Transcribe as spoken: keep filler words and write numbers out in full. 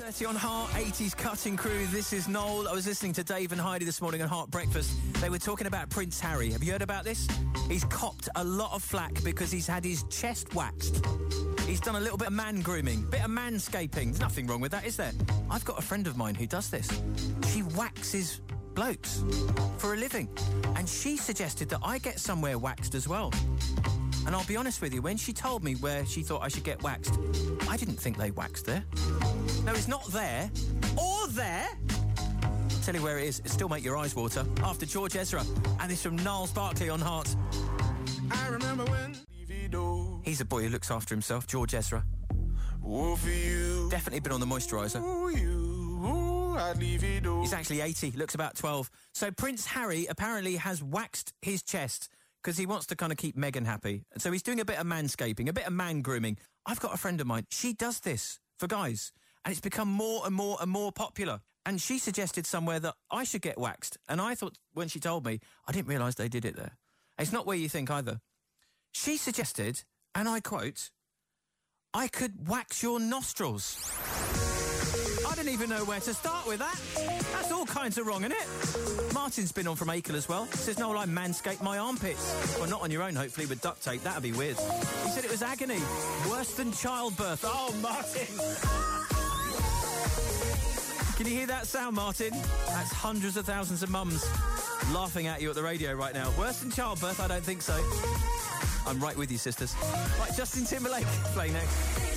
thirty on Heart, eighties cutting crew. This is Noel. I was listening to Dave and Heidi this morning on Heart Breakfast. They were talking about Prince Harry. Have you heard about this? He's copped a lot of flack because he's had his chest waxed. He's done a little bit of man grooming, bit of manscaping. There's nothing wrong with that, is there? I've got a friend of mine who does this. She waxes blokes for a living. And she suggested that I get somewhere waxed as well. And I'll be honest with you, when she told me where she thought I should get waxed, I didn't think they waxed there. No, it's not there. Or there. I'll tell you where it is. It'll still make your eyes water. After George Ezra. And it's from Niles Barkley on Heart. I remember when... He's a boy who looks after himself, George Ezra. Oh, for you. Definitely been on the moisturiser. Oh, you. Oh, I'd leave it all. He's actually eighty, looks about twelve. So Prince Harry apparently has waxed his chest because he wants to kind of keep Meghan happy. So he's doing a bit of manscaping, a bit of man grooming. I've got a friend of mine. She does this for guys. And it's become more and more and more popular. And she suggested somewhere that I should get waxed. And I thought, when she told me, I didn't realise they did it there. It's not where you think either. She suggested, and I quote, I could wax your nostrils. I don't even know where to start with that. That's all kinds of wrong, isn't it? Martin's been on from Akel as well. Says, Noel, I manscaped my armpits. Well, not on your own, hopefully, with duct tape. That'd be weird. He said it was agony. Worse than childbirth. Oh, Martin. Can you hear that sound, Martin? That's hundreds of thousands of mums laughing at you at the radio right now. Worse than childbirth? I don't think so. I'm right with you, sisters. Right, Justin Timberlake playing next.